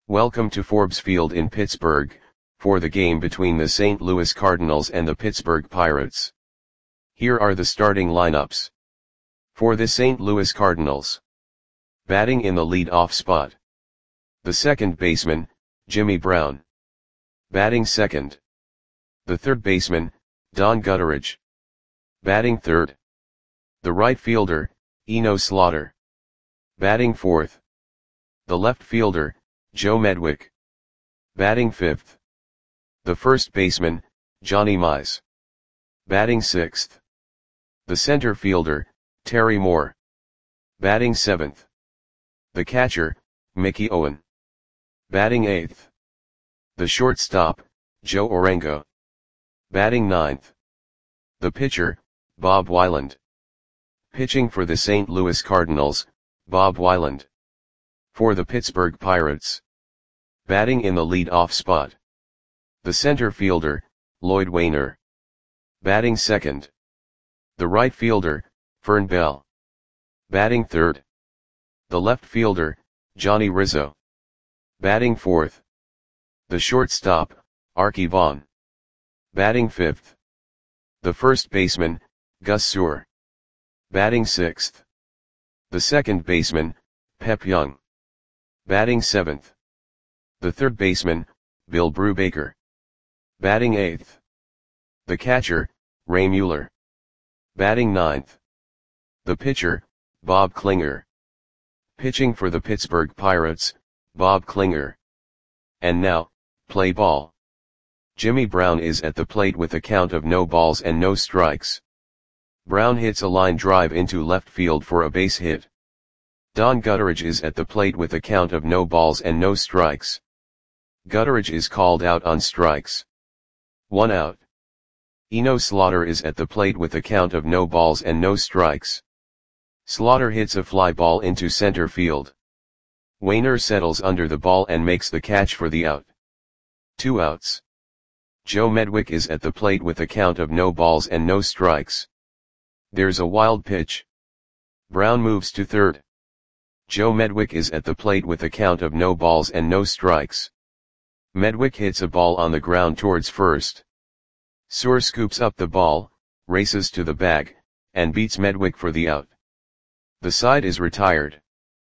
Welcome to Forbes Field in Pittsburgh, for the game between the St. Louis Cardinals and the Pittsburgh Pirates. Here are the starting lineups. For the St. Louis Cardinals. Batting in the lead-off spot. The second baseman, Jimmy Brown. Batting second. The third baseman, Don Gutteridge. Batting third. The right fielder, Eno Slaughter. Batting fourth. The left fielder, Joe Medwick. Batting fifth. The first baseman, Johnny Mize. Batting sixth. The center fielder, Terry Moore. Batting seventh. The catcher, Mickey Owen. Batting eighth. The shortstop, Joe Orengo. Batting ninth. The pitcher, Bob Weiland. Pitching for the St. Louis Cardinals, Bob Weiland. For the Pittsburgh Pirates. Batting in the lead-off spot. The center fielder, Lloyd Waner. Batting second. The right fielder, Fern Bell. Batting third. The left fielder, Johnny Rizzo. Batting fourth. The shortstop, Arky Vaughan. Batting fifth. The first baseman, Gus Sewell. Batting sixth. The second baseman, Pep Young. Batting seventh. The third baseman, Bill Brubaker. Batting eighth. The catcher, Ray Mueller. Batting ninth. The pitcher, Bob Klinger. Pitching for the Pittsburgh Pirates, Bob Klinger. And now, play ball. Jimmy Brown is at the plate with a count of no balls and no strikes. Brown hits a line drive into left field for a base hit. Don Gutteridge is at the plate with a count of no balls and no strikes. Gutteridge is called out on strikes. 1 out. Eno Slaughter is at the plate with a count of no balls and no strikes. Slaughter hits a fly ball into center field. Waner settles under the ball and makes the catch for the out. 2 outs. Joe Medwick is at the plate with a count of no balls and no strikes. There's a wild pitch. Brown moves to third. Joe Medwick is at the plate with a count of no balls and no strikes. Medwick hits a ball on the ground towards first. Sewell scoops up the ball, races to the bag, and beats Medwick for the out. The side is retired.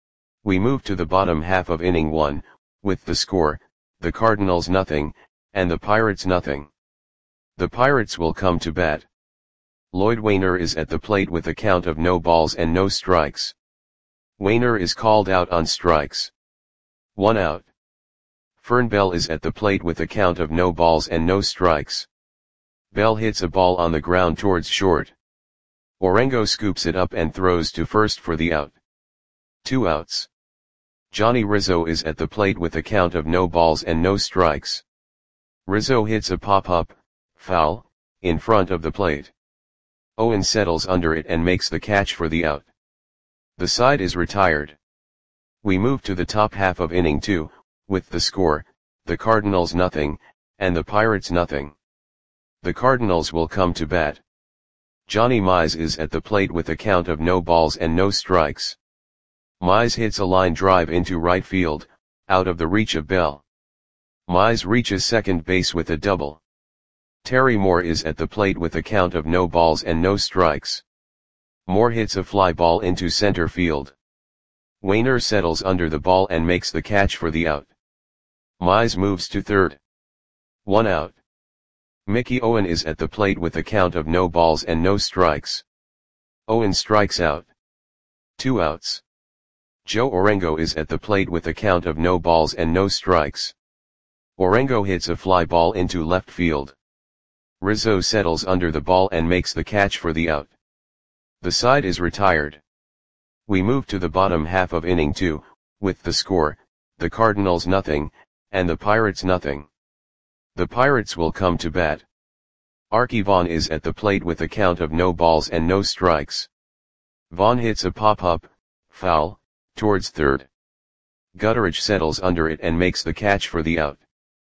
We move to the bottom half of inning 1, with the score, the Cardinals nothing, and the Pirates nothing. The Pirates will come to bat. Lloyd Waner is at the plate with a count of no balls and no strikes. Waner is called out on strikes. 1 out. Fern Bell is at the plate with a count of no balls and no strikes. Bell hits a ball on the ground towards short. Orengo scoops it up and throws to first for the out. 2 outs. Johnny Rizzo is at the plate with a count of no balls and no strikes. Rizzo hits a pop-up, foul, in front of the plate. Owen settles under it and makes the catch for the out. The side is retired. We move to the top half of inning 2, with the score, the Cardinals nothing, and the Pirates nothing. The Cardinals will come to bat. Johnny Mize is at the plate with a count of no balls and no strikes. Mize hits a line drive into right field, out of the reach of Bell. Mize reaches second base with a double. Terry Moore is at the plate with a count of no balls and no strikes. Moore hits a fly ball into center field. Waner settles under the ball and makes the catch for the out. Mize moves to third. 1 out. Mickey Owen is at the plate with a count of no balls and no strikes. Owen strikes out. 2 outs. Joe Orengo is at the plate with a count of no balls and no strikes. Orengo hits a fly ball into left field. Rizzo settles under the ball and makes the catch for the out. The side is retired. We move to the bottom half of inning 2, with the score, the Cardinals nothing, and the Pirates nothing. The Pirates will come to bat. Arky Vaughan is at the plate with a count of no balls and no strikes. Vaughan hits a pop-up, foul, towards third. Gutteridge settles under it and makes the catch for the out.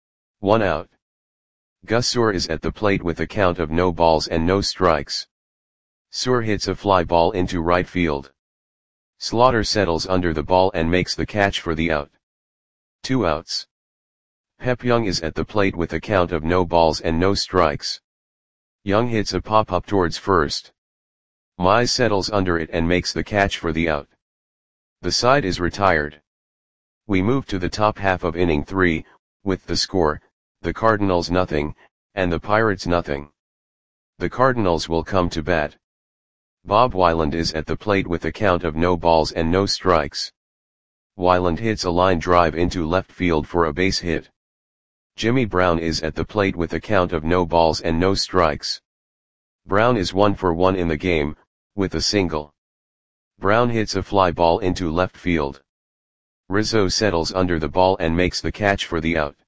1 out. Gus Sewell is at the plate with a count of no balls and no strikes. Sewell hits a fly ball into right field. Slaughter settles under the ball and makes the catch for the out. 2 outs. Pep Young is at the plate with a count of no balls and no strikes. Young hits a pop-up towards first. Mize settles under it and makes the catch for the out. The side is retired. We move to the top half of inning 3, with the score, the Cardinals nothing, and the Pirates nothing. The Cardinals will come to bat. Bob Weiland is at the plate with a count of no balls and no strikes. Weiland hits a line drive into left field for a base hit. Jimmy Brown is at the plate with a count of no balls and no strikes. Brown is 1 for 1 in the game, with a single. Brown hits a fly ball into left field. Rizzo settles under the ball and makes the catch for the out.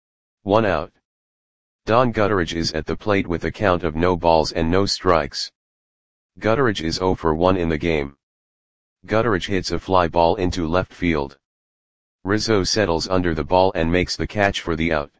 1 out. Don Gutteridge is at the plate with a count of no balls and no strikes. Gutteridge is 0 for 1 in the game. Gutteridge hits a fly ball into left field. Rizzo settles under the ball and makes the catch for the out.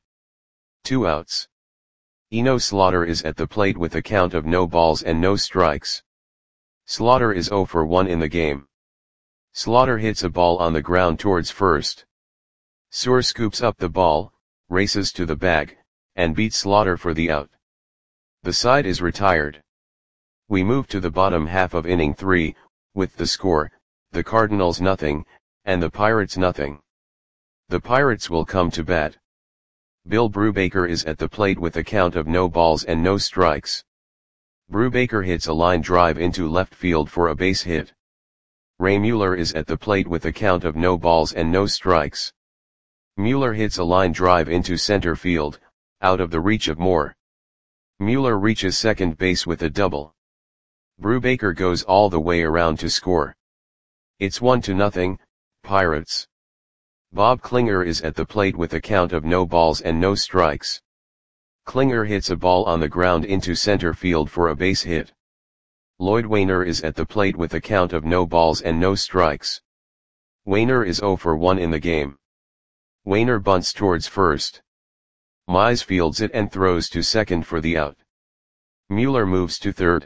2 outs. Eno Slaughter is at the plate with a count of no balls and no strikes. Slaughter is 0 for 1 in the game. Slaughter hits a ball on the ground towards first. Suhr scoops up the ball, races to the bag, and beats Slaughter for the out. The side is retired. We move to the bottom half of inning 3, with the score, the Cardinals nothing, and the Pirates nothing. The Pirates will come to bat. Bill Brubaker is at the plate with a count of no balls and no strikes. Brubaker hits a line drive into left field for a base hit. Ray Mueller is at the plate with a count of no balls and no strikes. Mueller hits a line drive into center field, out of the reach of Moore. Mueller reaches second base with a double. Brubaker goes all the way around to score. It's 1-0, Pirates. Bob Klinger is at the plate with a count of no balls and no strikes. Klinger hits a ball on the ground into center field for a base hit. Lloyd Wainer is at the plate with a count of no balls and no strikes. Wainer is 0 for 1 in the game. Wainer bunts towards first. Mize fields it and throws to second for the out. Mueller moves to third.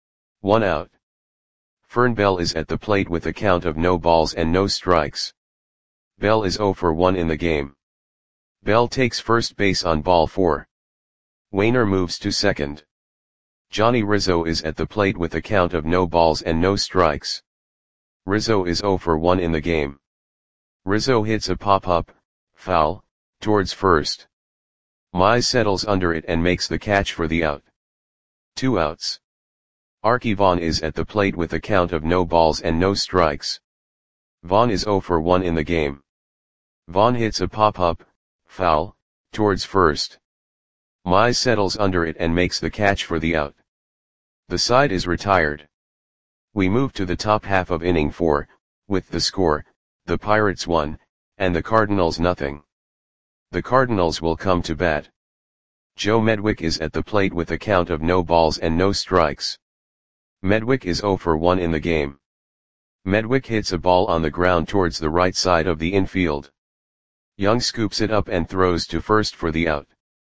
1 out. Fern Bell is at the plate with a count of no balls and no strikes. Bell is 0 for 1 in the game. Bell takes first base on ball 4. Wainer moves to second. Johnny Rizzo is at the plate with a count of no balls and no strikes. Rizzo is 0 for 1 in the game. Rizzo hits a pop-up, foul, towards first. Mize settles under it and makes the catch for the out. 2 outs. Arky Vaughan is at the plate with a count of no balls and no strikes. Vaughan is 0 for 1 in the game. Vaughan hits a pop-up, foul, towards first. Mize settles under it and makes the catch for the out. The side is retired. We move to the top half of inning 4, with the score, the Pirates 1, and the Cardinals nothing. The Cardinals will come to bat. Joe Medwick is at the plate with a count of no balls and no strikes. Medwick is 0 for 1 in the game. Medwick hits a ball on the ground towards the right side of the infield. Young scoops it up and throws to first for the out.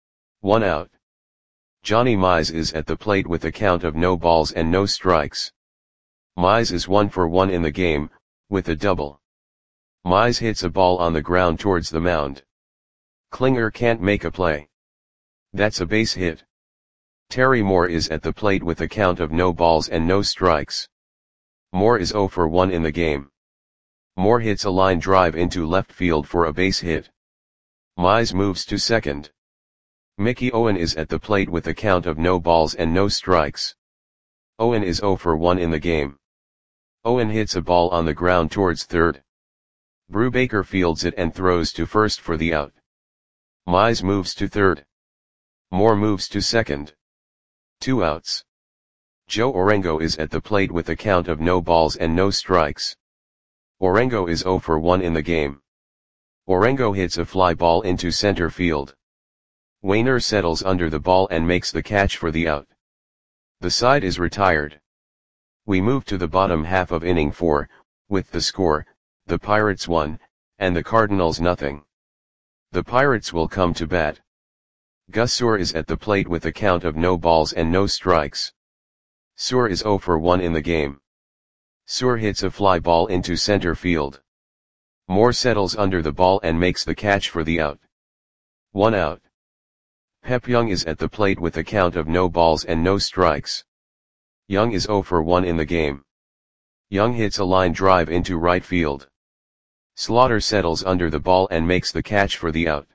1 out. Johnny Mize is at the plate with a count of no balls and no strikes. Mize is 1 for 1 in the game, with a double. Mize hits a ball on the ground towards the mound. Klinger can't make a play. That's a base hit. Terry Moore is at the plate with a count of no balls and no strikes. Moore is 0 for 1 in the game. Moore hits a line drive into left field for a base hit. Mize moves to second. Mickey Owen is at the plate with a count of no balls and no strikes. Owen is 0 for 1 in the game. Owen hits a ball on the ground towards third. Brubaker fields it and throws to first for the out. Mize moves to third. Moore moves to second. 2 outs. Joe Orengo is at the plate with a count of no balls and no strikes. Orengo is 0 for 1 in the game. Orengo hits a fly ball into center field. Wainer settles under the ball and makes the catch for the out. The side is retired. We move to the bottom half of inning 4, with the score, the Pirates 1, and the Cardinals nothing. The Pirates will come to bat. Gus Suhr is at the plate with a count of no balls and no strikes. Suhr is 0 for 1 in the game. Suhr hits a fly ball into center field. Moore settles under the ball and makes the catch for the out. 1 out. Pep Young is at the plate with a count of no balls and no strikes. Young is 0 for 1 in the game. Young hits a line drive into right field. Slaughter settles under the ball and makes the catch for the out.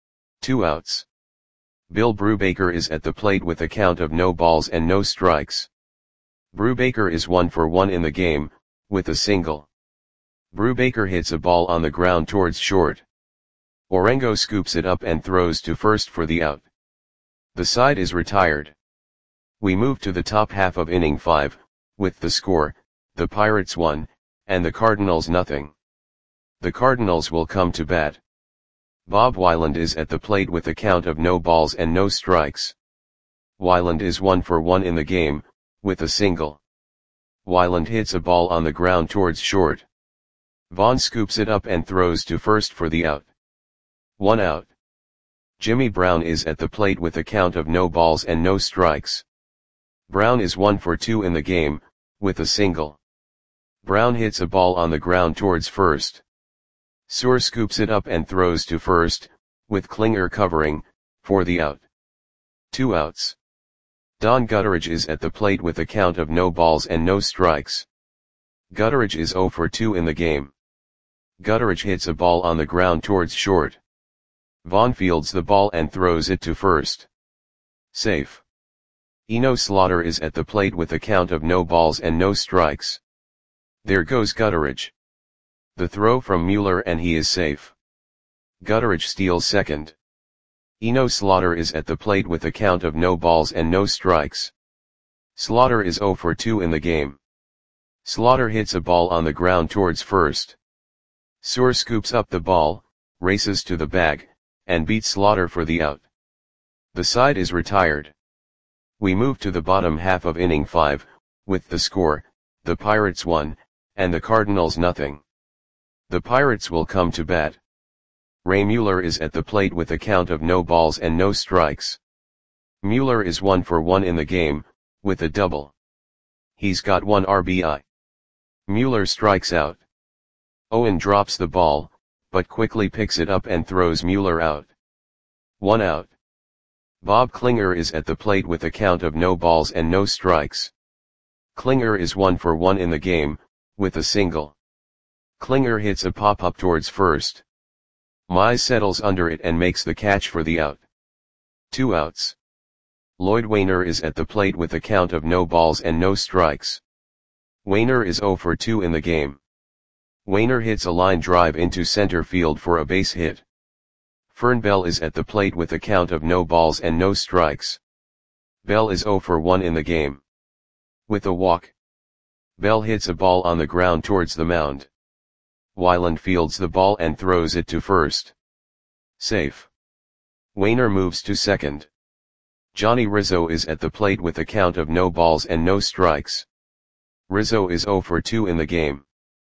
2 outs. Bill Brubaker is at the plate with a count of no balls and no strikes. Brubaker is 1 for 1 in the game, with a single. Brubaker hits a ball on the ground towards short. Orengo scoops it up and throws to first for the out. The side is retired. We move to the top half of inning 5, with the score, the Pirates 1, and the Cardinals nothing. The Cardinals will come to bat. Bob Weiland is at the plate with a count of no balls and no strikes. Weiland is 1 for 1 in the game, with a single. Weiland hits a ball on the ground towards short. Vaughn scoops it up and throws to first for the out. 1 out. Jimmy Brown is at the plate with a count of no balls and no strikes. Brown is 1 for 2 in the game, with a single. Brown hits a ball on the ground towards first. Suhr scoops it up and throws to first, with Klinger covering, for the out. 2 outs. Don Gutteridge is at the plate with a count of no balls and no strikes. Gutteridge is 0 for 2 in the game. Gutteridge hits a ball on the ground towards short. Vaughn fields the ball and throws it to first. Safe. Eno Slaughter is at the plate with a count of no balls and no strikes. There goes Gutteridge. The throw from Mueller and he is safe. Gutteridge steals second. Eno Slaughter is at the plate with a count of no balls and no strikes. Slaughter is 0 for 2 in the game. Slaughter hits a ball on the ground towards first. Suhr scoops up the ball, races to the bag, and beats Slaughter for the out. The side is retired. We move to the bottom half of inning 5, with the score, the Pirates 1, and the Cardinals nothing. The Pirates will come to bat. Ray Mueller is at the plate with a count of no balls and no strikes. Mueller is 1 for 1 in the game, with a double. He's got 1 RBI. Mueller strikes out. Owen drops the ball, but quickly picks it up and throws Mueller out. 1 out. Bob Klinger is at the plate with a count of no balls and no strikes. Klinger is 1 for 1 in the game, with a single. Klinger hits a pop-up towards first. Mize settles under it and makes the catch for the out. 2 outs. Lloyd Wainer is at the plate with a count of no balls and no strikes. Wainer is 0 for 2 in the game. Wainer hits a line drive into center field for a base hit. Fern Bell is at the plate with a count of no balls and no strikes. Bell is 0 for 1 in the game. With a walk. Bell hits a ball on the ground towards the mound. Weiland fields the ball and throws it to first. Safe. Wainer moves to second. Johnny Rizzo is at the plate with a count of no balls and no strikes. Rizzo is 0 for 2 in the game.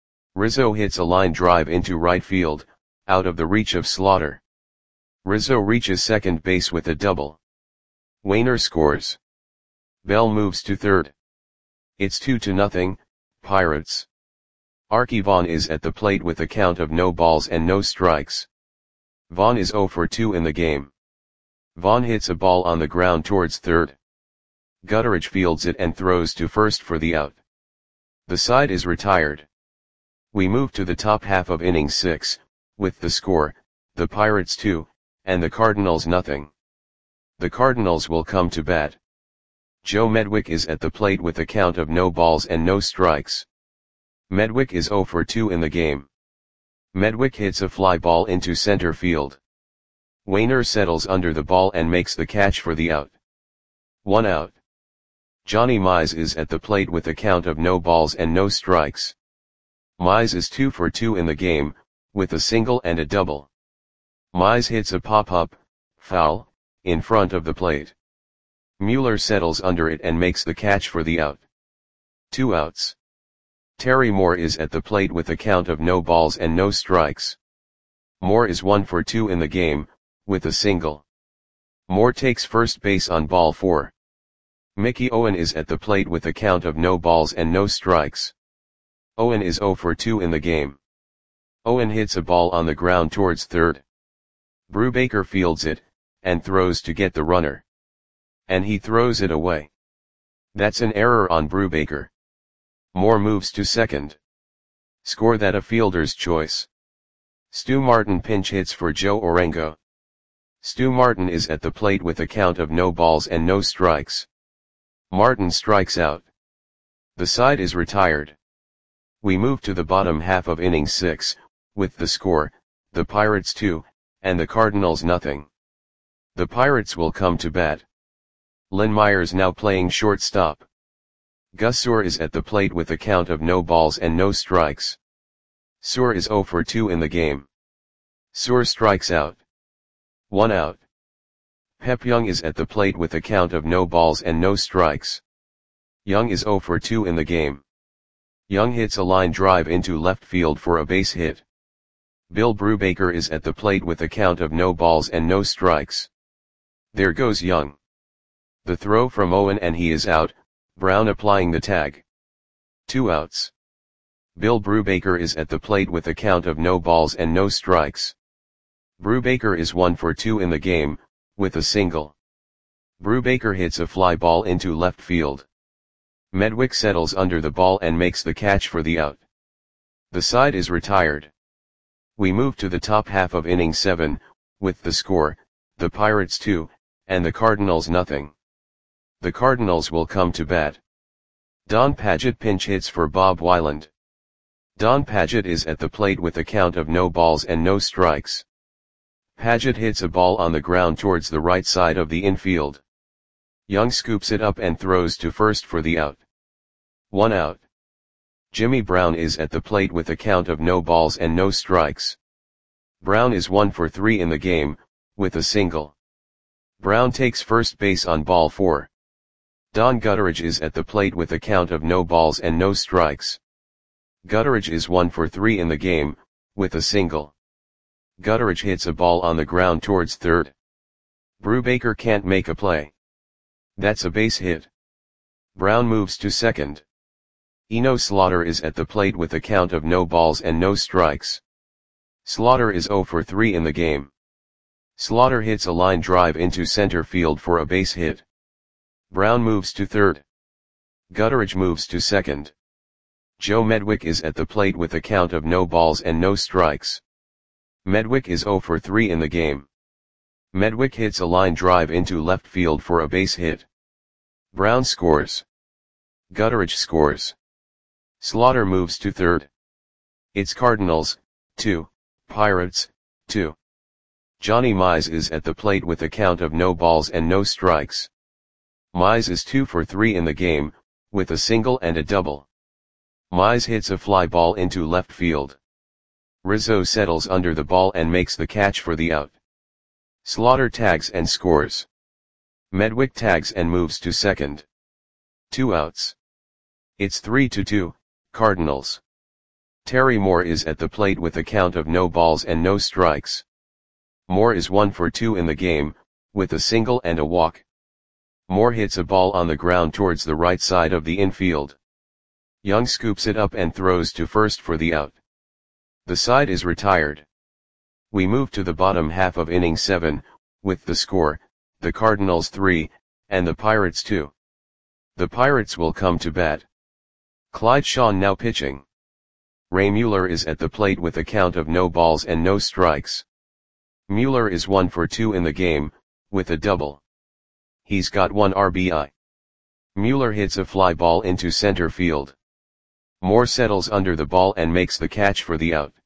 Rizzo hits a line drive into right field, out of the reach of Slaughter. Rizzo reaches second base with a double. Wainer scores. Bell moves to third. It's 2-0, Pirates. Archie Vaughn is at the plate with a count of no balls and no strikes. Vaughn is 0 for 2 in the game. Vaughn hits a ball on the ground towards third. Gutteridge fields it and throws to first for the out. The side is retired. We move to the top half of inning 6, with the score, the Pirates 2, and the Cardinals nothing. The Cardinals will come to bat. Joe Medwick is at the plate with a count of no balls and no strikes. Medwick is 0 for 2 in the game. Medwick hits a fly ball into center field. Wainer settles under the ball and makes the catch for the out. 1 out. Johnny Mize is at the plate with a count of no balls and no strikes. Mize is 2 for 2 in the game, with a single and a double. Mize hits a pop-up, foul, in front of the plate. Mueller settles under it and makes the catch for the out. 2 outs. Terry Moore is at the plate with a count of no balls and no strikes. Moore is 1 for 2 in the game, with a single. Moore takes first base on ball 4. Mickey Owen is at the plate with a count of no balls and no strikes. Owen is 0 for 2 in the game. Owen hits a ball on the ground towards third. Brubaker fields it, and throws to get the runner. And he throws it away. That's an error on Brubaker. Moore moves to second. Score that a fielder's choice. Stu Martin pinch hits for Joe Orengo. Stu Martin is at the plate with a count of no balls and no strikes. Martin strikes out. The side is retired. We move to the bottom half of inning 6, with the score, the Pirates 2, and the Cardinals nothing. The Pirates will come to bat. Len Myers now playing shortstop. Gus Suhr is at the plate with a count of no balls and no strikes. Suhr is 0 for 2 in the game. Suhr strikes out. 1 out. Pep Young is at the plate with a count of no balls and no strikes. Young is 0 for 2 in the game. Young hits a line drive into left field for a base hit. Bill Brubaker is at the plate with a count of no balls and no strikes. There goes Young. The throw from Owen and he is out, Brown applying the tag. 2 outs. Bill Brubaker is at the plate with a count of no balls and no strikes. Brubaker is 1 for 2 in the game, with a single. Brubaker hits a fly ball into left field. Medwick settles under the ball and makes the catch for the out. The side is retired. We move to the top half of inning 7, with the score, the Pirates 2, and the Cardinals nothing. The Cardinals will come to bat. Don Padgett pinch hits for Bob Weiland. Don Padgett is at the plate with a count of no balls and no strikes. Padgett hits a ball on the ground towards the right side of the infield. Young scoops it up and throws to first for the out. 1 out. Jimmy Brown is at the plate with a count of no balls and no strikes. Brown is 1 for 3 in the game, with a single. Brown takes first base on ball 4. Don Gutteridge is at the plate with a count of no balls and no strikes. Gutteridge is 1 for 3 in the game, with a single. Gutteridge hits a ball on the ground towards third. Brubaker can't make a play. That's a base hit. Brown moves to second. Eno Slaughter is at the plate with a count of no balls and no strikes. Slaughter is 0 for 3 in the game. Slaughter hits a line drive into center field for a base hit. Brown moves to third. Gutteridge moves to second. Joe Medwick is at the plate with a count of no balls and no strikes. Medwick is 0 for 3 in the game. Medwick hits a line drive into left field for a base hit. Brown scores. Gutteridge scores. Slaughter moves to third. It's Cardinals, 2, Pirates, 2. Johnny Mize is at the plate with a count of no balls and no strikes. Mize is 2 for 3 in the game, with a single and a double. Mize hits a fly ball into left field. Rizzo settles under the ball and makes the catch for the out. Slaughter tags and scores. Medwick tags and moves to second. 2 outs. It's 3-2, Cardinals. Terry Moore is at the plate with a count of no balls and no strikes. Moore is 1 for 2 in the game, with a single and a walk. Moore hits a ball on the ground towards the right side of the infield. Young scoops it up and throws to first for the out. The side is retired. We move to the bottom half of inning 7, with the score, the Cardinals 3, and the Pirates 2. The Pirates will come to bat. Clyde Shawn now pitching. Ray Mueller is at the plate with a count of no balls and no strikes. Mueller is 1 for 2 in the game, with a double. He's got 1 RBI. Mueller hits a fly ball into center field. Moore settles under the ball and makes the catch for the out.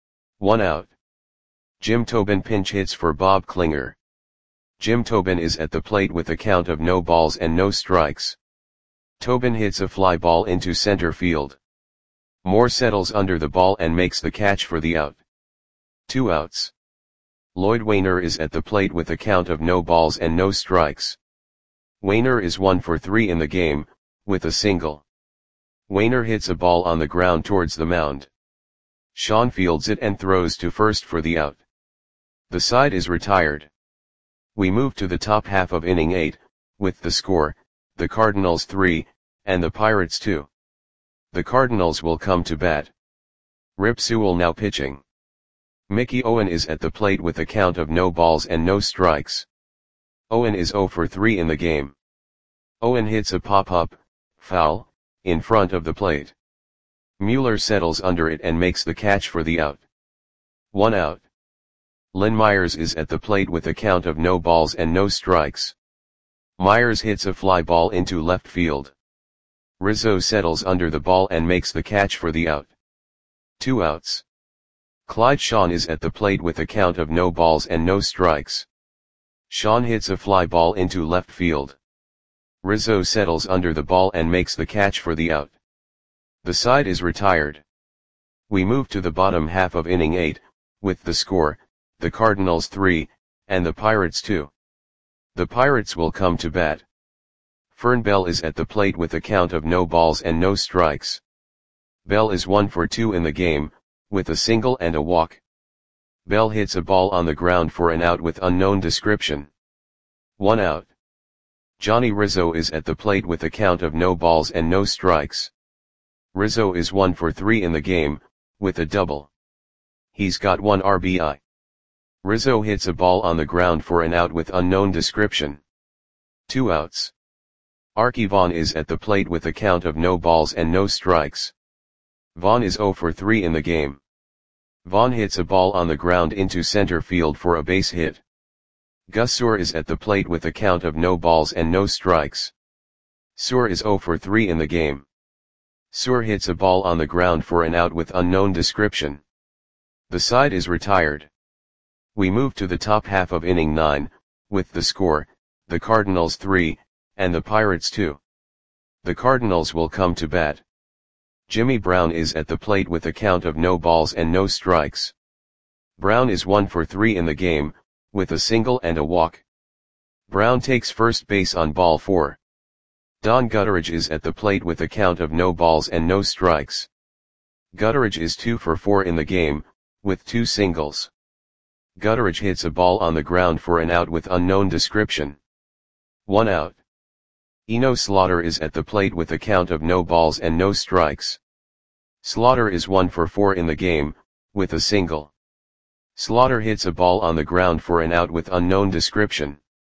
1 out. Jim Tobin pinch hits for Bob Klinger. Jim Tobin is at the plate with a count of no balls and no strikes. Tobin hits a fly ball into center field. Moore settles under the ball and makes the catch for the out. 2 outs. Lloyd Wainer is at the plate with a count of no balls and no strikes. Wainer is 1 for 3 in the game, with a single. Wainer hits a ball on the ground towards the mound. Shawn fields it and throws to first for the out. The side is retired. We move to the top half of inning 8, with the score, the Cardinals 3, and the Pirates 2. The Cardinals will come to bat. Rip Sewell now pitching. Mickey Owen is at the plate with a count of no balls and no strikes. Owen is 0 for 3 in the game. Owen hits a pop-up, foul, in front of the plate. Mueller settles under it and makes the catch for the out. 1 out. Lynn Myers is at the plate with a count of no balls and no strikes. Myers hits a fly ball into left field. Rizzo settles under the ball and makes the catch for the out. 2 outs. Clyde Shawn is at the plate with a count of no balls and no strikes. Shawn hits a fly ball into left field. Rizzo settles under the ball and makes the catch for the out. The side is retired. We move to the bottom half of inning 8, with the score, the Cardinals 3, and the Pirates 2. The Pirates will come to bat. Fern Bell is at the plate with a count of no balls and no strikes. Bell is 1 for 2 in the game, with a single and a walk. Bell hits a ball on the ground for an out with unknown description. 1 out. Johnny Rizzo is at the plate with a count of no balls and no strikes. Rizzo is 1 for 3 in the game, with a double. He's got 1 RBI. Rizzo hits a ball on the ground for an out with unknown description. 2 outs. Arky Vaughan is at the plate with a count of no balls and no strikes. Vaughan is 0 for 3 in the game. Vaughan hits a ball on the ground into center field for a base hit. Gus Suhr is at the plate with a count of no balls and no strikes. Suhr is 0 for 3 in the game. Suhr hits a ball on the ground for an out with unknown description. The side is retired. We move to the top half of inning 9, with the score, the Cardinals 3, and the Pirates 2. The Cardinals will come to bat. Jimmy Brown is at the plate with a count of no balls and no strikes. Brown is 1 for 3 in the game, with a single and a walk. Brown takes first base on ball 4. Don Gutteridge is at the plate with a count of no balls and no strikes. Gutteridge is 2 for 4 in the game, with 2 singles. Gutteridge hits a ball on the ground for an out with unknown description. 1 out. Eno Slaughter is at the plate with a count of no balls and no strikes. Slaughter is 1 for 4 in the game, with a single. Slaughter hits a ball on the ground for an out with unknown description.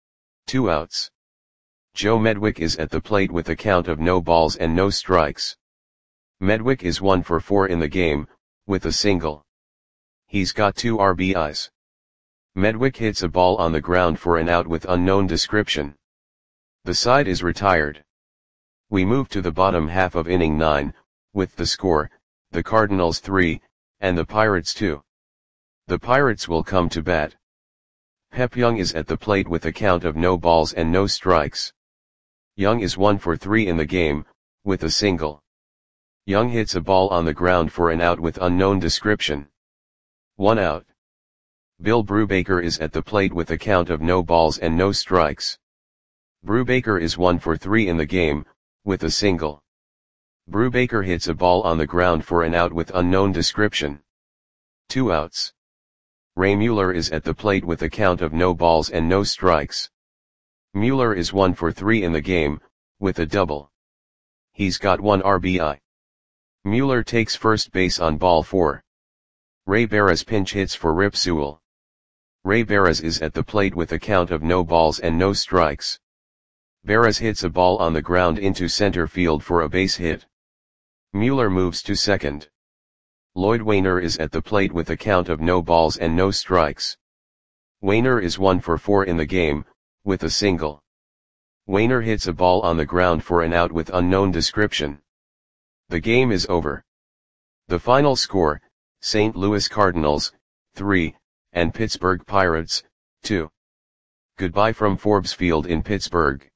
2 outs. Joe Medwick is at the plate with a count of no balls and no strikes. Medwick is 1 for 4 in the game, with a single. He's got 2 RBIs. Medwick hits a ball on the ground for an out with unknown description. The side is retired. We move to the bottom half of inning 9, with the score, the Cardinals 3, and the Pirates 2. The Pirates will come to bat. Pep Young is at the plate with a count of no balls and no strikes. Young is 1 for 3 in the game, with a single. Young hits a ball on the ground for an out with unknown description. 1 out. Bill Brubaker is at the plate with a count of no balls and no strikes. Brubaker is 1 for 3 in the game, with a single. Brubaker hits a ball on the ground for an out with unknown description. 2 outs. Ray Mueller is at the plate with a count of no balls and no strikes. Mueller is 1 for 3 in the game, with a double. He's got 1 RBI. Mueller takes first base on ball 4. Ray Barras pinch hits for Rip Sewell. Ray Barras is at the plate with a count of no balls and no strikes. Barras hits a ball on the ground into center field for a base hit. Mueller moves to second. Lloyd Wainer is at the plate with a count of no balls and no strikes. Wainer is 1 for 4 in the game, with a single. Wainer hits a ball on the ground for an out with unknown description. The game is over. The final score, St. Louis Cardinals, 3, and Pittsburgh Pirates, 2. Goodbye from Forbes Field in Pittsburgh.